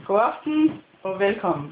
God aften og velkommen.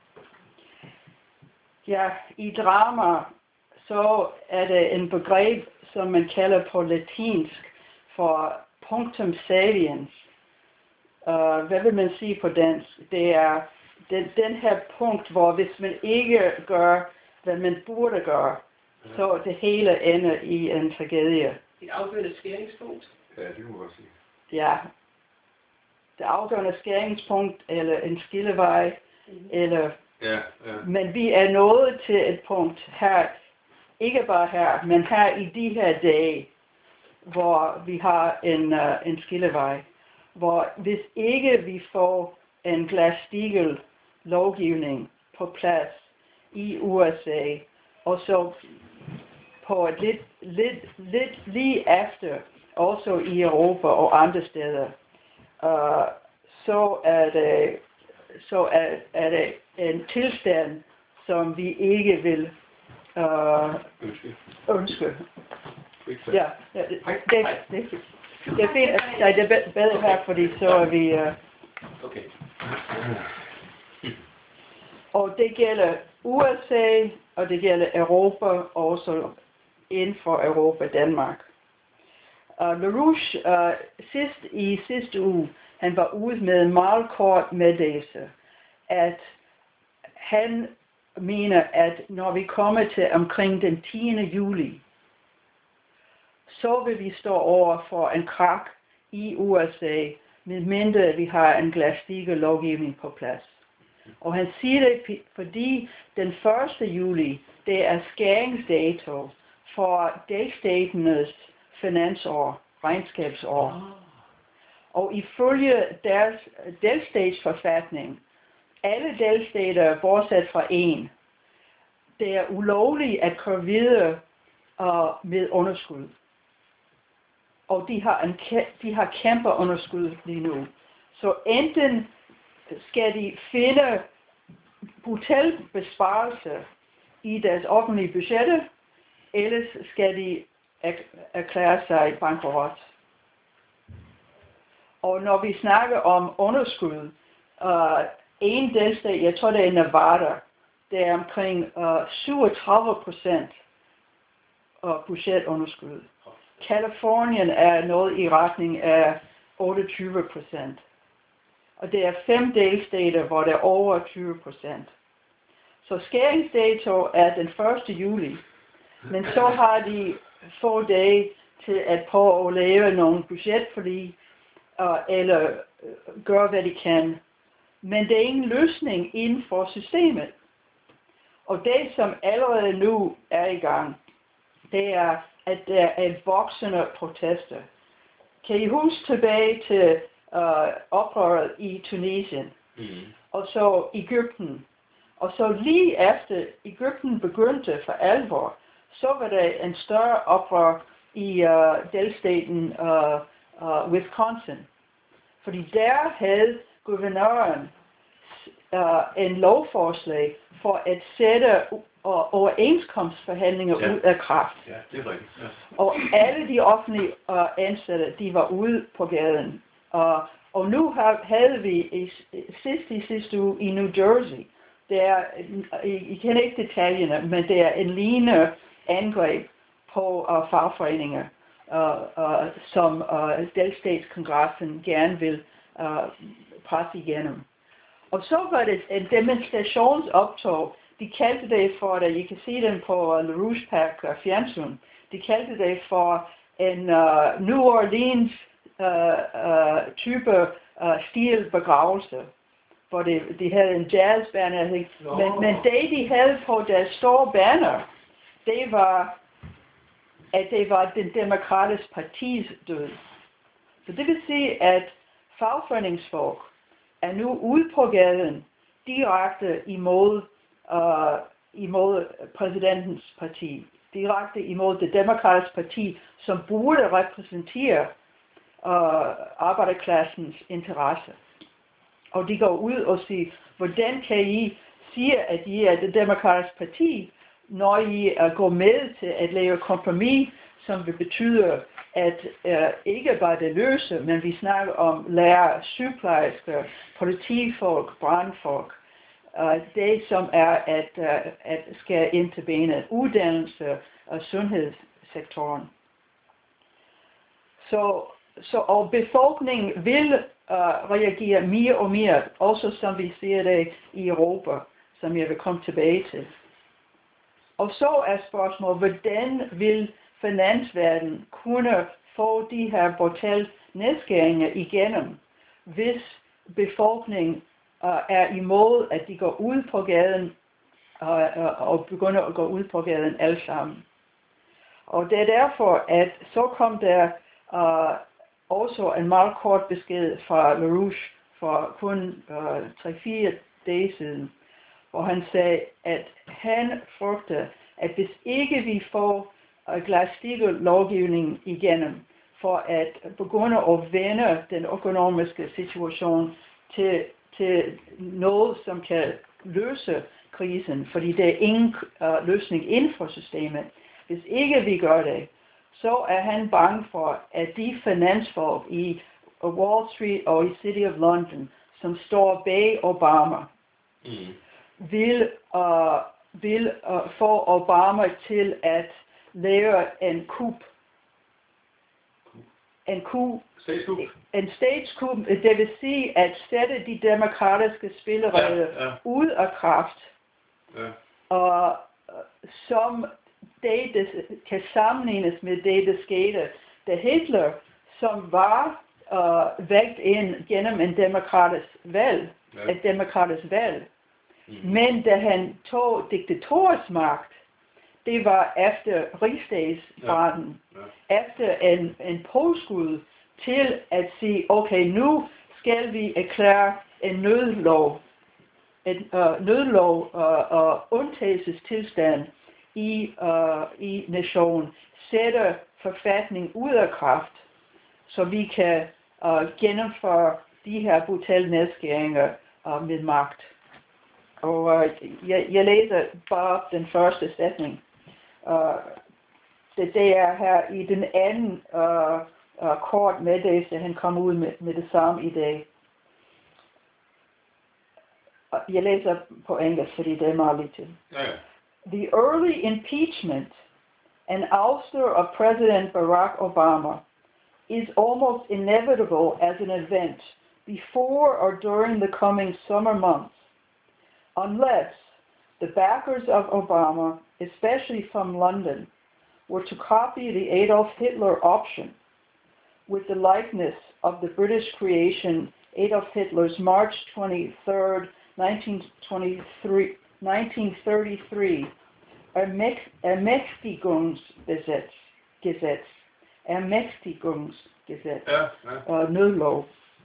Ja, i drama så er det en begreb, som man kalder på latinsk for punctum saliens. Hvad vil man sige på dansk? Det er den her punkt, hvor hvis man ikke gør, hvad man burde gøre, så det hele ender i en tragedie. Et afgørende skæringspunkt? Ja, det må man sige. Ja. Det afgørende skæringspunkt, eller en skillevej, eller... Ja. Men vi er nået til et punkt her, ikke bare her, men her i de her dage, hvor vi har en skillevej, hvor hvis ikke vi får en Glass-Steagall lovgivning på plads i USA, og så på et lidt lige efter, også i Europa og andre steder, så er det en tilstand, som vi ikke vil ønske. Ja, det er fint, at det er bedre her, fordi så er vi... Okay. Og det gælder USA, og det gælder Europa, og også inden for Europa, Danmark. LaRouche i sidste uge, han var ude med en meget kort meddelelse, at han mener, at når vi kommer til omkring den 10. juli, så vil vi stå over for en krak i USA, medmindre vi har en Glass-Steagall lovgivning på plads. Og han siger det, fordi den 1. juli, det er skæringsdato for delstaternes finansår, regnskabsår. Og ifølge deres delstatsforfatning, alle delstater, bortset fra en, det er ulovligt at køre videre med underskud. Og de har kæmpe underskud lige nu. Så enten skal de finde brutal besparelse i deres offentlige budgetter, ellers skal de erklære sig bankerot. Og når vi snakker om underskud, en delstat, jeg tror det er Nevada, det er omkring 37% budgetunderskud. Kalifornien er noget i retning af 28%. Og det er 5 delstater, hvor det er over 20%. Så skæringsdato er den 1. juli. Men så har de få dage til at prøve at lave nogle budgetforlig, eller gøre hvad de kan. Men det er ingen løsning inden for systemet. Og det som allerede nu er i gang, det er, at der er voksende protester. Kan I huske tilbage til oprøret i Tunesien, og så Egypten, og så lige efter Egypten begyndte for alvor, så var der en større oprør i delstaten Wisconsin. Fordi der havde guvernøren en lovforslag for at sætte overenskomstforhandlinger ud af kraft. Ja, det er rigtigt. Ja. Og alle de offentlige ansatte, de var ude på gaden. Og nu havde vi i sidste uge i New Jersey, I kender ikke detaljerne, men det er en lignende angreb på fagforeninger, som delstatskongressen gerne vil presse igennem. Og så var det en demonstrationsoptog. De kaldte det for, at I kan se den på LaRouche Park fjernsyn, de kaldte det for en New Orleans type stilbegravelse, hvor de havde en jazzbanner, men det de havde på deres store banner, det var, at det var den demokratiske partis død. Så det vil sige, at fagforeningsfolk er nu ude på gaden direkte imod præsidentens parti, direkte imod det demokratiske parti, som burde repræsentere arbejderklassens interesse. Og de går ud og siger, hvordan kan I sige, at I er det demokratiske parti, når I går med til at lave kompromis, som vil betyde at ikke bare det løse, men vi snakker om lærere, sygeplejersker, politifolk, brandfolk. Det som er at skære ind til benet, uddannelse og sundhedssektoren. Og befolkningen vil reagere mere og mere, også som vi ser det i Europa, som jeg vil komme tilbage til. Og så er spørgsmålet, hvordan vil finansverdenen kunne få de her brutale nedskæringer igennem, hvis befolkningen er imod, at de går ud på gaden og begynder at gå ud på gaden alle sammen. Og det er derfor, at så kom der også en meget kort besked fra LaRouche for kun 3-4 dage siden, hvor han sagde, at han frygter, at hvis ikke vi får Glass-Steagall-lovgivningen igennem, for at begynde at vende den økonomiske situation til noget, som kan løse krisen, fordi der er ingen løsning inden for systemet. Hvis ikke vi gør det, så er han bange for, at de finansfolk i Wall Street og i City of London, som står bag Obama, vil få Obama til at lave en kup. En statskup, det vil sige at sætte de demokratiske spilleregler ud af kraft. Og som det kan sammenlignes med det, der skete, da Hitler, som var valgt ind gennem en demokratisk valg, et demokratisk valg, men da han tog diktatorisk magt, det var efter rigsdagsbranden, efter en påskud til at sige, okay, nu skal vi erklære en nødlov, og undtagelsestilstand i nationen, sætter forfatning ud af kraft, så vi kan gennemføre de her brutale nedskæringer med magt. Og jeg læser bare den første sætning. Det er her i den anden kort meddelelse, han kom ud med det samme i dag. Jeg læser på engelsk, fordi det er meget lidt. The early impeachment and ouster of President Barack Obama is almost inevitable as an event before or during the coming summer months, unless the backers of Obama, especially from London, were to copy the Adolf Hitler option with the likeness of the British creation Adolf Hitler's March 23rd, 1933 Ermächtigungsgesetz, nødlov.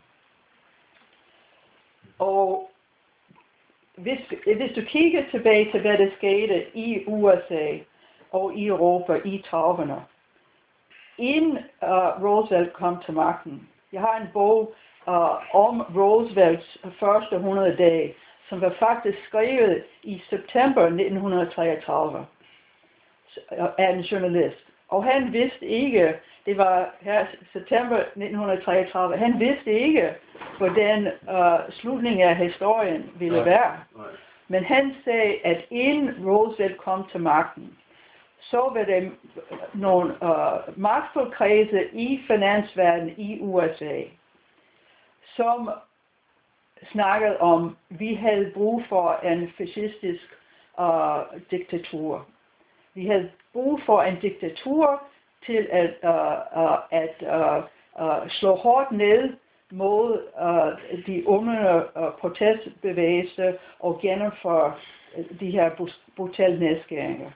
Og hvis du kigger tilbage til, hvad der skete i USA og i Europa i 30'erne, inden Roosevelt kom til magten. Jeg har en bog om Roosevelts første 100 dage, som var faktisk skrevet i september 1933 af en journalist. Og han vidste ikke, det var her september 1933, han vidste ikke, hvordan slutningen af historien ville være. Men han sagde, at inden Roosevelt kom til magten, så var der nogle magtfulde i finansverdenen i USA, som snakkede om, at vi havde brug for en fascistisk diktatur. Vi havde brug for en diktatur til at slå hårdt ned mod de unge protestbevægelser og gennemføre de her brutale nedskæringer.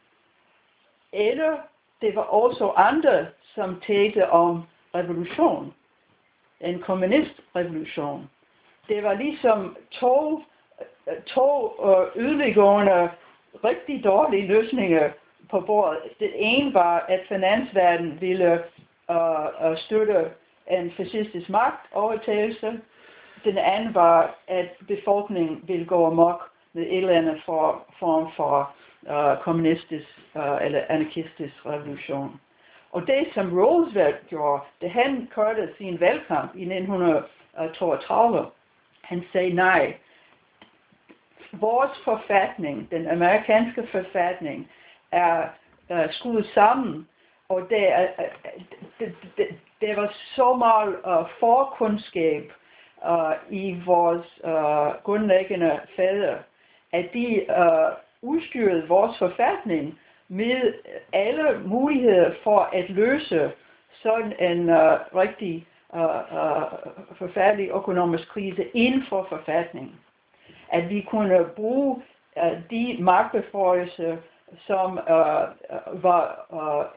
Eller det var også andre, som talte om revolution, en kommunistrevolution. Det var ligesom to yderliggående, rigtig dårlige løsninger på bordet. Det ene var, at finansverdenen ville støtte en fascistisk magtovertagelse. Den anden var, at befolkningen ville gå amok med et eller andet form for kommunistisk eller anarkistisk revolution. Og det, som Roosevelt gjorde, da han kørte sin valgkamp i 1932, han sagde nej. Vores forfatning, den amerikanske forfatning, er skruet sammen, og der var så meget forkundskab i vores grundlæggende fader, at de udstyrede vores forfatning med alle muligheder for at løse sådan en rigtig forfærdelig økonomisk krise inden for forfatningen. At vi kunne bruge de magtbeføjelser, som var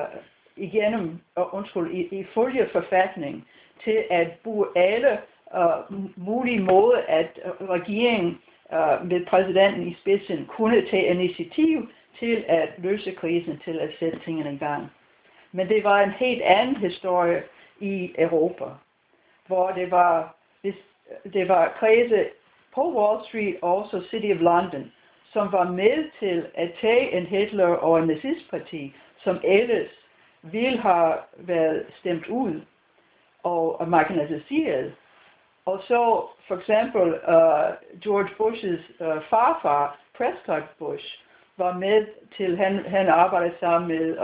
ifølge forfatning, til at bruge alle mulige måder, at regeringen med præsidenten i spidsen kunne tage initiativ til at løse krisen, til at sætte tingene i gang. Men det var en helt anden historie i Europa, hvor det var kredse på Wall Street og også City of London, som var med til at tage en Hitler og en nazistparti, som ellers ville have været stemt ud og marginaliseret. Og så for eksempel George Bush's farfar, Prescott Bush, var med til, han arbejdede sammen med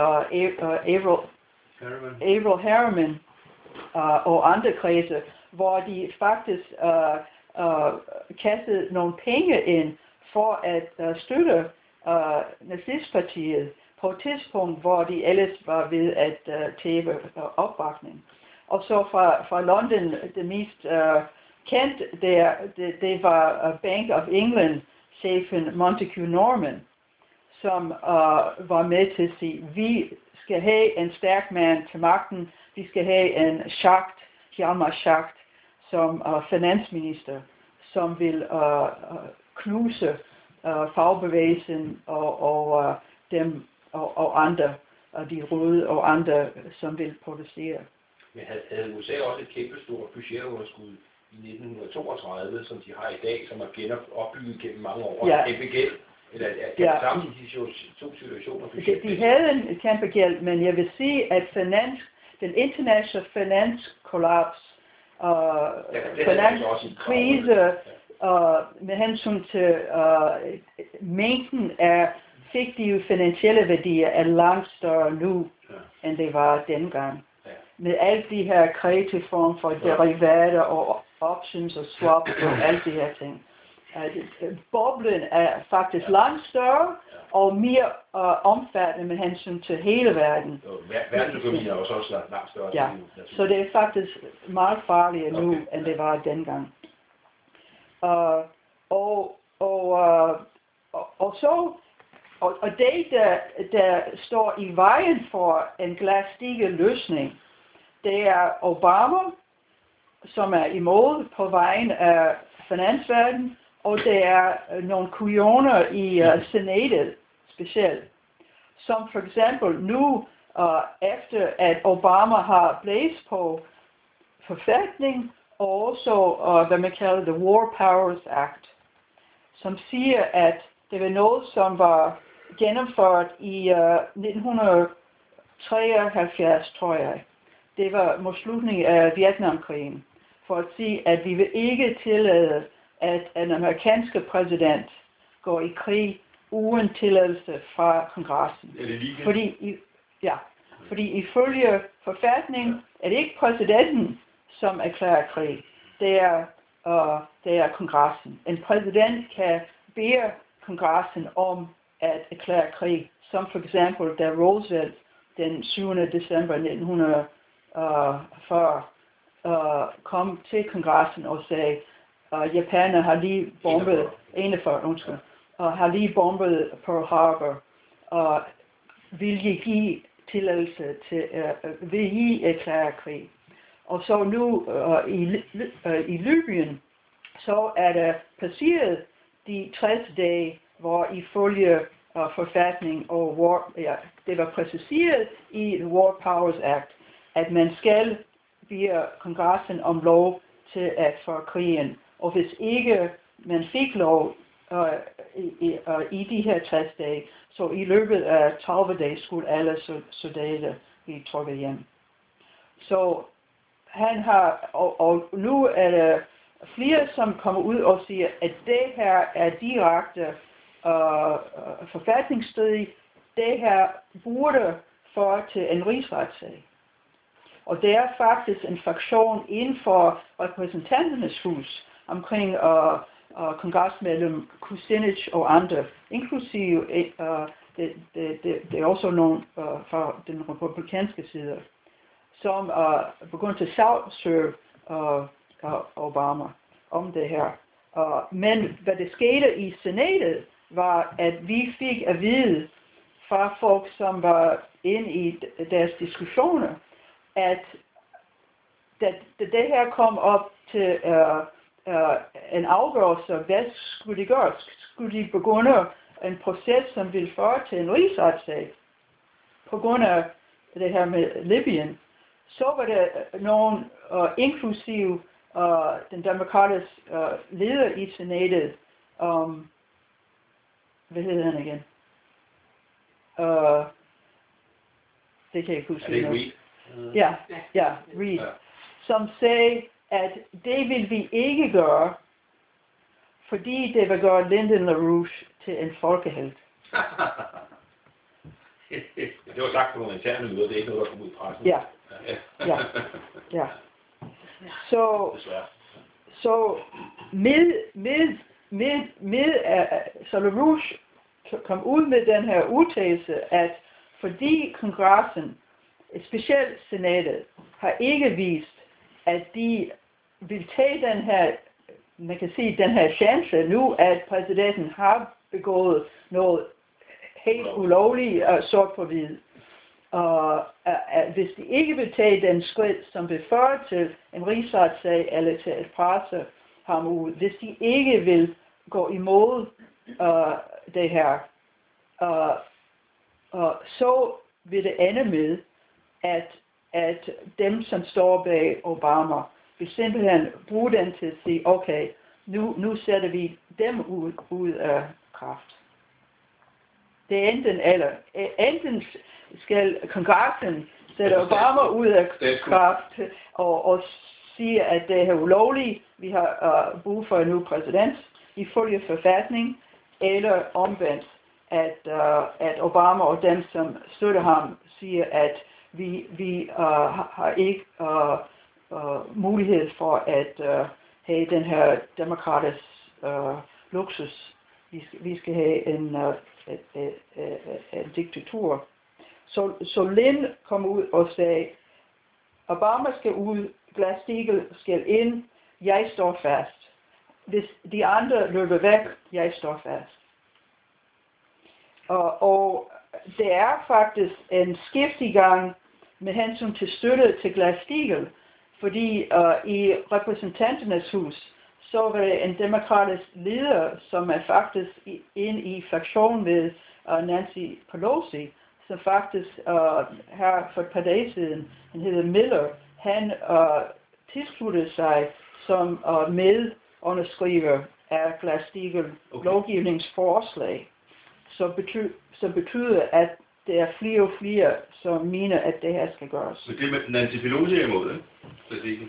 Averell Harriman og andre kredse, hvor de faktisk kastede nogle penge ind for at støtte nazistpartiet på et tidspunkt, hvor de ellers var ved at tabe opbakning. Og så fra London, det mest kendt, det var Bank of England-chefen Montague Norman, som var med til at sige, vi skal have en stærk mand til magten, vi skal have en Hjalmar Schacht, som finansminister, som vil knuse fagbevægelsen og dem og andre, de røde og andre, som vil producere. Men havde USA også et kæmpe stort budgetunderskud i 1932, som de har i dag, som er genopbygget gennem mange år, ja. Kæmpe gæld? Eller kan man sammenligne de to situationer? De havde en kæmpe gæld, men jeg vil sige, at den internationale finanskollaps, finanskrise, med hensyn til mængden af fiktive finansielle værdier er langt større nu, end det var dengang. Ja. Med alle de her kreative former for derivater og options og swaps og alle de her ting. Boblen er faktisk langt større og mere omfattende med hensyn til hele verden. Verdensøkonomien er også langt større. Ja, så det er faktisk meget farligere nu, end det var dengang. Og det, der står i vejen for en Glass-Steagall løsning, det er Obama, som er imod på vejen af finansverdenen, og det er nogle kujoner i senatet specielt, som for eksempel nu, efter at Obama har blæst på forfatning, og også, hvad man kalder the War Powers Act, som siger, at det var noget, som var gennemført i 1973, tror jeg. Det var mod slutningen af Vietnamkrigen, for at sige, at vi vil ikke tillade, at en amerikansk præsident går i krig uden tilladelse fra kongressen. Fordi ifølge forfatningen er det ikke præsidenten, som erklærer krig. Det er kongressen. En præsident kan bede kongressen om at erklære krig, som for eksempel da Roosevelt den 7. december 1940 kom til kongressen og sagde, japanerne har lige bombet, 41, har lige bombet Pearl Harbor, og vil I give tilladelse til, vil I erklære krig? Og så nu i Libyen, så er der passeret de 60 dage, hvor ifølge forfatning og det var præciseret i War Powers Act, at man skal bede kongressen om lov til at få krigen. Og hvis ikke man fik lov i de her 60 dage, så i løbet af 30 dage skulle alle soldater blive trukket hjem. Så han har, og nu er der flere, som kommer ud og siger, at det her er direkte forfatningsstridigt. Det her burde føre til en rigsretssag. Og det er faktisk en fraktion inden for repræsentanternes hus omkring kongresmedlem Kucinich og andre, inklusive det er også nogle fra den republikanske side, som begyndte at sagsøge Obama om det her. Men hvad der skete i senatet var, at vi fik at vide fra folk, som var inde i deres diskussioner, at da det her kom op til en afgørelse, hvad skulle de gøre? Skulle de begynde en proces, som ville føre til en rigsretssag på grund af det her med Libyen? Så var der nogen, inklusive den demokratiske leder i senatet, hvad hedder han igen? Det kan jeg ikke huske. Er det Reed? Ja, Reed. Ja. Som sagde, at det vil vi ikke gøre, fordi det vil gøre Lyndon LaRouche til en folkehelt. Det var sagt på nogle interne møder, det er ikke noget, der kommer ud i pressen. Ja. Så så LaRouche kom ud med den her udtalelse, at fordi kongressen, specielt senatet, har ikke vist, at de vil tage den her, man kan sige, den her chance nu, at præsidenten har begået noget helt ulovligt sort på hvid. Hvis de ikke vil tage den skridt, som vil føre til en rigsretssag eller til at presse ham ud, hvis de ikke vil gå imod det her, så vil det ende med, at dem, som står bag Obama, vil simpelthen bruge den til at sige, okay, nu sætter vi dem ud af kraft. Det er enten skal kongressen sætte Obama ud af kraft og sige, at det er ulovligt, vi har brug for en ny præsident ifølge forfatning, eller omvendt, at Obama og dem, som støtter ham, siger, at vi har ikke mulighed for at have den her demokratisk luksus. Vi skal have en diktatur. Så Lynn kom ud og sagde, Obama skal ud, Glass-Steagall skal ind, jeg står fast. Hvis de andre løber væk, jeg står fast. Og det er faktisk en skift i gang med hensyn til støtte til Glass-Steagall, fordi i repræsentanternes hus, så var det en demokratisk leder, som er faktisk inde i fraktion med Nancy Pelosi, som faktisk her for et par dage siden, han hedder Miller, han tilsluttede sig som medunderskriver af Glass-Steagall lovgivningsforslag, så betyder, at det er flere og flere, som mener, at det her skal gøres. Men det med Nancy Pelosi er imod, ikke?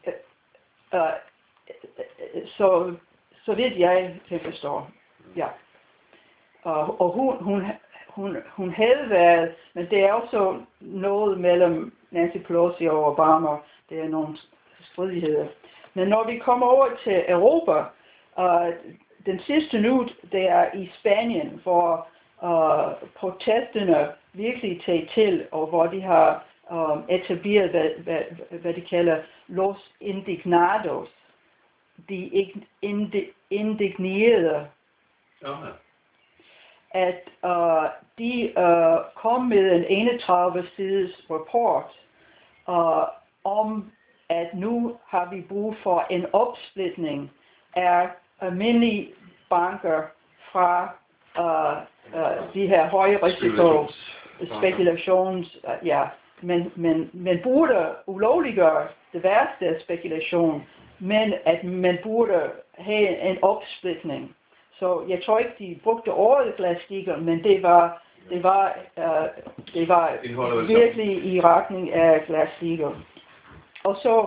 Så vidt jeg kan forstå. Ja. Og hun havde været, men det er også noget mellem Nancy Pelosi og Obama. Det er nogle stridigheder. Men når vi kommer over til Europa, den sidste nu, det er i Spanien, hvor protesterne virkelig tager til, og hvor de har etableret, hvad de kalder los indignados, de indignerede, at de kom med en 31-sides rapport om, at nu har vi brug for en opsplitning af almindelige banker fra de her høje risiko spekulations, men burde ulovliggøre det værste af spekulation, men at man burde have en opsplitning. Så jeg tror ikke, de brugte ordet Glass-Steagall, men det var Det var virkelig i retning af Glass-Steagall. Og så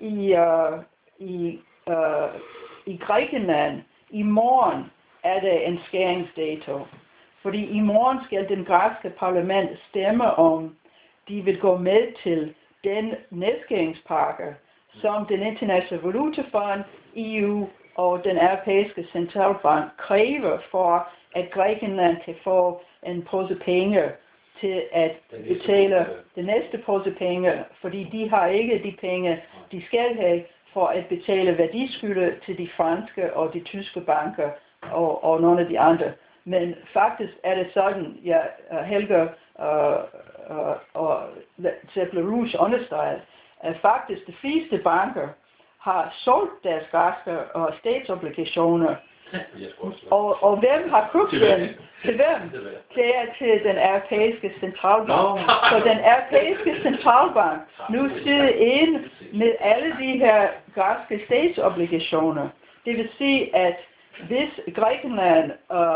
i Grækenland, i morgen er det en skæringsdato. Fordi i morgen skal den græske parlament stemme om, de vil gå med til den nedskæringspakke, som den internationale valutafond, EU og den europæiske centralbank kræver for, at Grækenland kan få en pose penge til at betale den næste pose penge, fordi de har ikke de penge, de skal have for at betale værdiskylde til de franske og de tyske banker og nogle af de andre. Men faktisk er det sådan, ja, Helge og LaRouche understreger, at faktisk de fleste banker har solgt deres græske og statsobligationer. Og hvem har købt dem? Til hvem? Det er til den europæiske centralbank. Så den europæiske centralbank nu sidder inde med alle de her græske statsobligationer. Det vil sige, at hvis Grækenland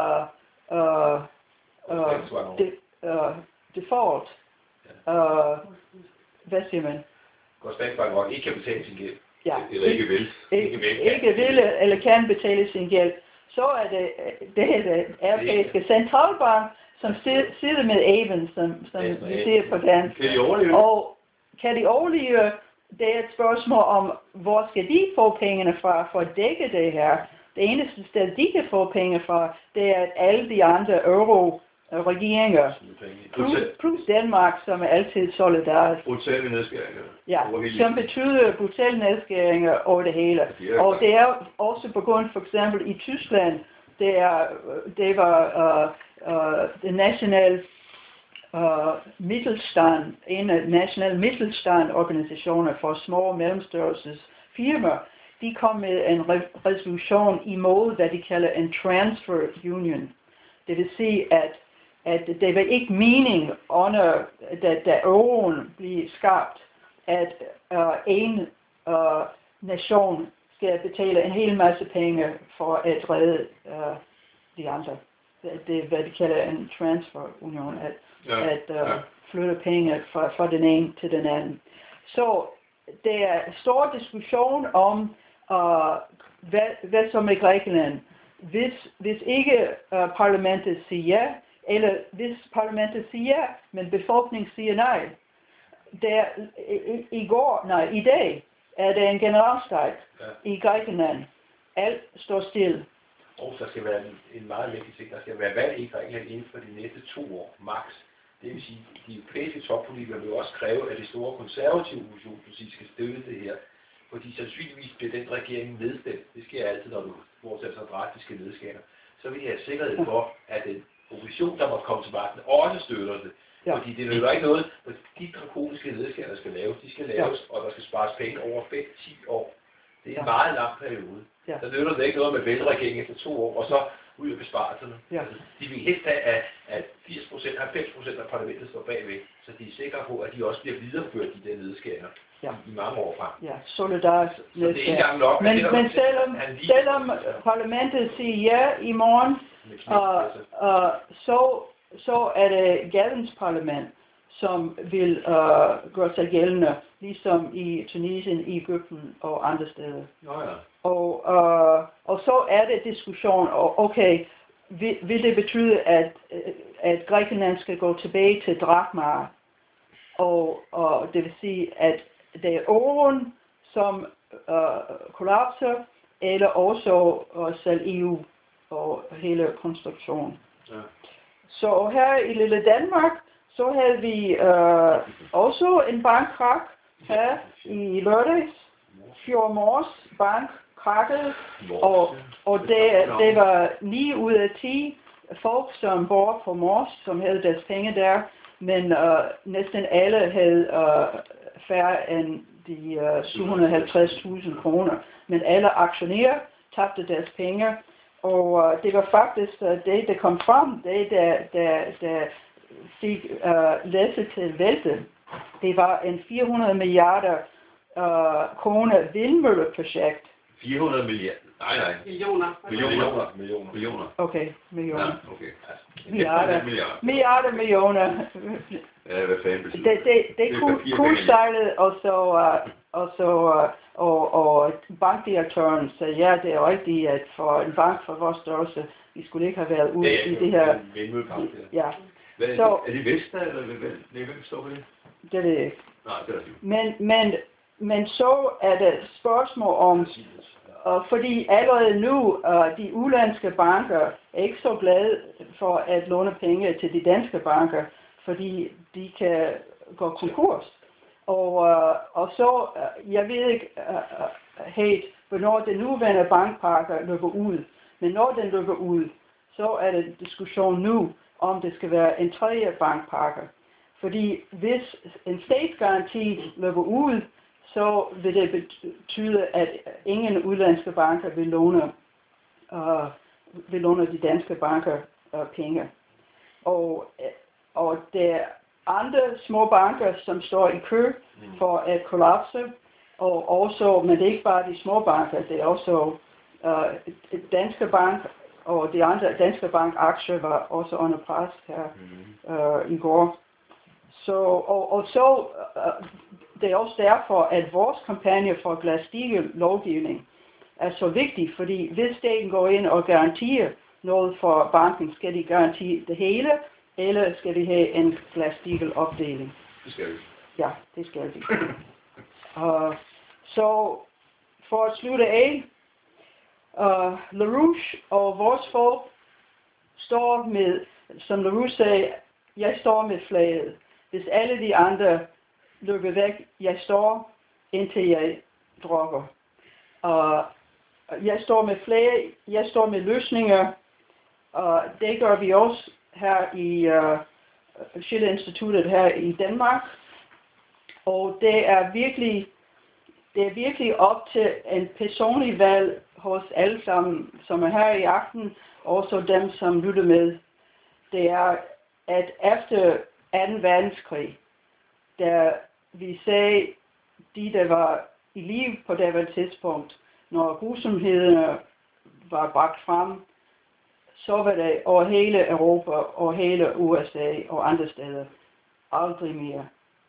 default, hvad siger man? Går statsbanken ikke kan betale sin gæld. Ja, eller ikke vil eller kan betale sin gæld, så er det europæiske centralbank, som sidder med even, som vi siger på dansk. Kan de overleve? Og kan de overleve? Det er et spørgsmål om, hvor skal de få pengene fra for at dække det her. Det eneste sted, de kan få penge fra, det er at alle de andre euro-regeringer, plus Danmark, som er altid solidarisk. Brutale nedskæringer. Ja, som betyder brutale nedskæringer over det hele. Og det er også begyndt for eksempel i Tyskland, det var den nationale Mittelstand, en af nationale Mittelstand-organisationer for små og mellemstørrelses firmaer. De kom med en resolution imod, hvad de kalder en transfer union. Det vil sige, at det var ikke mening, under, da euroen blev skabt, at en nation skal betale en hel masse penge for at redde de andre. Det er, hvad de kalder en transfer union, at flytte penge fra den ene til den anden. Så der er stor diskussion om, hvad som er Grækenland. Hvis ikke parlamentet siger ja, eller hvis parlamentet siger ja, men befolkningen siger nej. I dag er det en generalstrejk i Grækenland. Alt står stille. Og der skal være en meget vigtig ting. Der skal være valg i Grækenland inden for de næste 2 år, max. Det vil sige, at de europæiske toppolitikere vil også kræve, at det store konservative oppositionsparti skal støtte det her. Fordi sandsynligvis bliver den regering nedstemt. Det sker altid, når du fortsætter så drastiske nedskæringer. Så vil de have sikkerhed for, at den opposition, der måtte komme til magten, også støtter det. Ja. Fordi det løber ikke noget, at de drakoniske nedskæringer, der skal laves, de skal laves, og der skal spares penge over 5-10 år. Det er en meget lang periode. Ja. Der løber det ikke noget med vælgerregeringen efter 2 år, og så ud af besparelserne. Ja. Altså, de vil helst have, at 90% af parlamentet står bagved, så de er sikre på, at de også bliver videreført de der nedskæringer i mange år frem. Ja, solidarisk. Så det er ikke engang nok. Men selvom parlamentet siger ja i morgen, så er det Galens parlament, som vil gøre sig gældende, ligesom i Tunesien, i Egypten og andre steder. Og så er det diskussion, okay, vil det betyde, at Grækenland skal gå tilbage til drakma, og det vil sige, at det er euroen, som kollapser, eller også selv EU og hele konstruktionen. Ja. Så her i lille Danmark, så havde vi også en bankkrak her i lørdags. Fjordmors bank krakkede, og det var 9 ud af 10 folk, som bor på Mors, som havde deres penge der, men næsten alle havde færre end de 750.000 kroner. Men alle aktionærer tabte deres penge, og det var faktisk det, der kom frem, det der fik Lasse til vælte. Det var en 400 milliarder kroner vindmølleprojekt, 400 milliarder. Nej. Millioner. Okay, millioner. Ja, okay. Milliarder. Ja, hvad fanden betyder Det er kursejlet, og bankdirektøren sagde, ja, det er rigtigt, at for en bank for vores størrelse, vi skulle ikke have været ude i det her. Ja. Så, er det Vesta, eller hvem står for det? Det er det ikke. Nej, det er det. Men så er det spørgsmål om, fordi allerede nu, de udenlandske banker er ikke så glade for at låne penge til de danske banker, fordi de kan gå konkurs. Og så, jeg ved ikke helt, hvornår den nuværende bankpakke løber ud, men når den løber ud, så er det diskussion nu, om det skal være en tredje bankpakke. Fordi hvis en statsgaranti løber ud, så vil det betyde, at ingen udlandske banker vil låne de danske banker penge. Og der er andre små banker, som står i kø for at kollapse, og også, men det er ikke bare de små banker, det er også Danske Bank, og de andre Danske Bank aktier var også under pres her i går. Så det er også derfor, at vores kampagne for Glass-Steagall lovgivning er så vigtig, fordi hvis staten går ind og garanterer noget for banken, skal de garantere det hele, eller skal vi have en Glass-Steagall opdeling? Det skal vi. Ja, det skal vi. Så for at slutte af, LaRouche og vores folk står med, som LaRouche sagde, jeg står med flaget. Hvis alle de andre løber væk, jeg står, indtil jeg dropper. Jeg står med flag, jeg står med løsninger, det gør vi også her i Schiller Instituttet her i Danmark. Og det er virkelig op til en personlig valg hos alle sammen, som er her i aften, og også dem, som lytter med. Det er, at efter 2. verdenskrig, der vi sagde, de der var i live på det tidspunkt, når grusomhederne var bragt frem, så var det over hele Europa og hele USA og andre steder aldrig mere.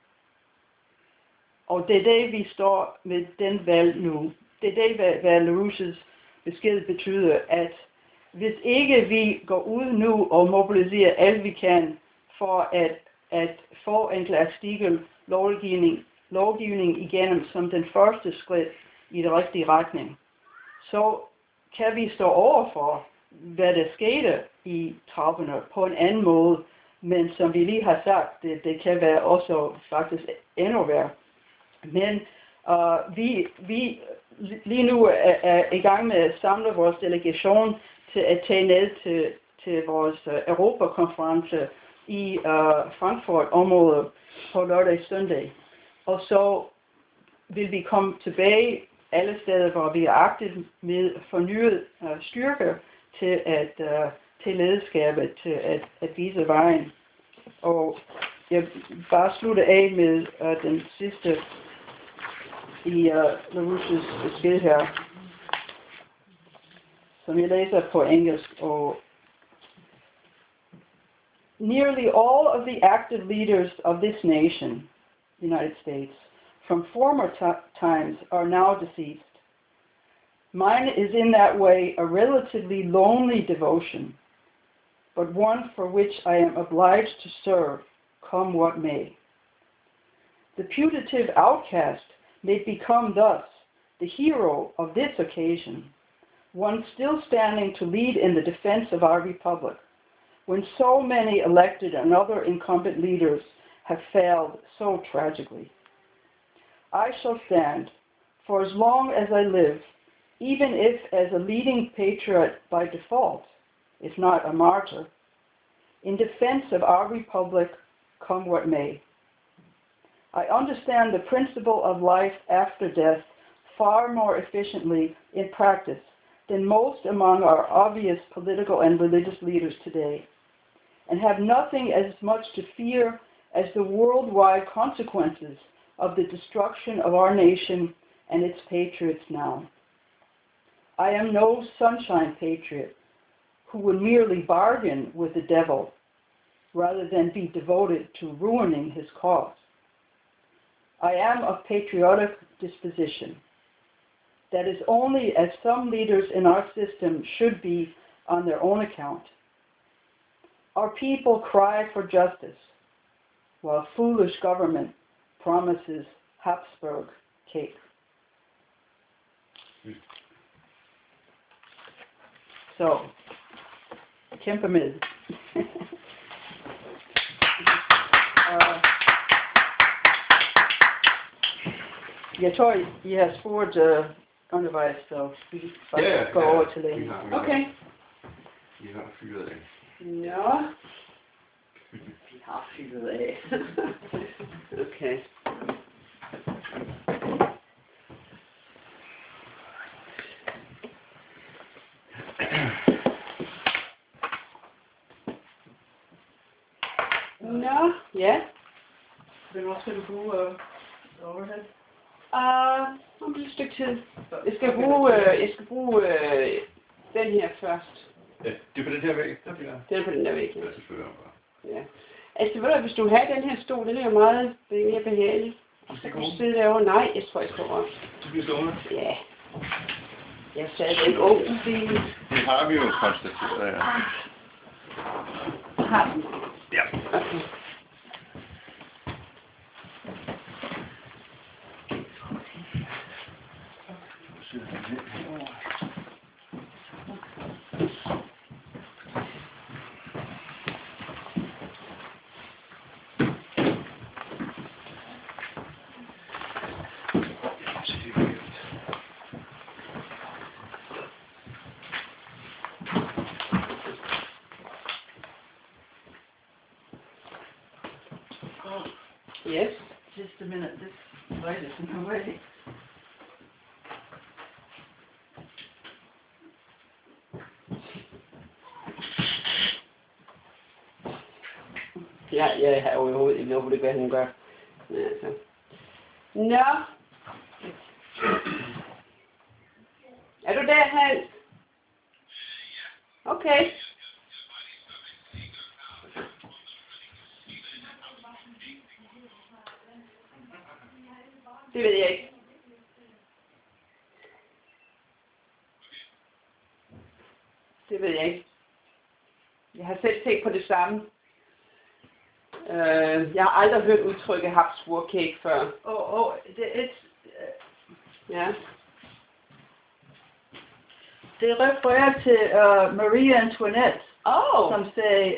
Og det er det, vi står med den valg nu. Det er det, hvad LaRouches besked betyder, at hvis ikke vi går ud nu og mobiliserer alt vi kan for at få en Glass-Steagall lovgivning igennem som den første skridt i den rigtige retning, så kan vi stå overfor, hvad der skete i 30'erne på en anden måde, men som vi lige har sagt, det kan være også faktisk endnu værre. Men vi lige nu er i gang med at samle vores delegation til at tage ned til vores Europakonference i Frankfurt-området på lørdag og søndag. Og så vil vi komme tilbage alle steder, hvor vi er aktive med fornyet styrke til lederskabet, til at vise vejen. Og jeg bare slutte af med den sidste i LaRouches besked her, som jeg læser på engelsk. Og nearly all of the active leaders of this nation, United States, from former times are now deceased. Mine is in that way a relatively lonely devotion, but one for which I am obliged to serve, come what may. The putative outcast may become thus the hero of this occasion, one still standing to lead in the defense of our republic, when so many elected and other incumbent leaders have failed so tragically. I shall stand, for as long as I live, even if as a leading patriot by default, if not a martyr, in defense of our republic, come what may. I understand the principle of life after death far more efficiently in practice than most among our obvious political and religious leaders today, and have nothing as much to fear as the worldwide consequences of the destruction of our nation and its patriots now. I am no sunshine patriot who would merely bargain with the devil rather than be devoted to ruining his cause. I am of patriotic disposition. That is only as some leaders in our system should be on their own account. Our people cry for justice, while foolish government promises Habsburg cake. Så, kæmpe med. Jeg tror, I har spurgt undervejs, så vi bare går over til det. Okay. Vi har fyret af. Nå. Vi har fyret af. Okay. Nå, ja. Hvornår skal du bruge overhead? Om et stykke tid. Jeg skal bruge den her først. Ja, det er på den her væg, der bliver. Den er på den der væg, ja. Ja, selvfølgelig bare. Ja. Altså, ved du, hvis du har den her stol, den er jo meget mere behagelig. Og så kan du sidde derovre. Nej, jeg tror, jeg står op. Du bliver stående? Ja. Jeg sagde, det er ung bil. Det har vi jo konstateret, ja. Har den? Ja. Okay. Yes. Just a minute, this light is in the way. Ja, jeg har overhovedet ikke, hvad hun gør. Ja, altså. Nå. Er du der, Hans? Okay. Det ved jeg ikke. Det ved jeg ikke. Jeg har selv tænkt på det samme. Jeg har aldrig hørt udtrykket Habsburg cake før. Ja. Det refererer til Marie Antoinette, som sagde,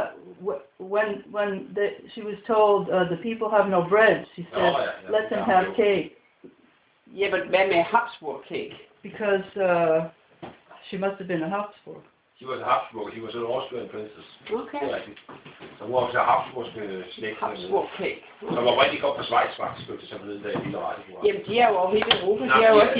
when she was told the people have no bread, she said, let them have cake. Yeah, but hvad med Habsburg cake? Because she must have been a Habsburg. She was a Habsburg. She was an Austrian princess. Okay. Det er rigtigt. Så hun var også Habsburgske slægt. Habsburg cake. Som var rigtig godt på Schweiz faktisk, så forleden dag i lille ret. Jamen, de er jo over hele Europa. De er jo også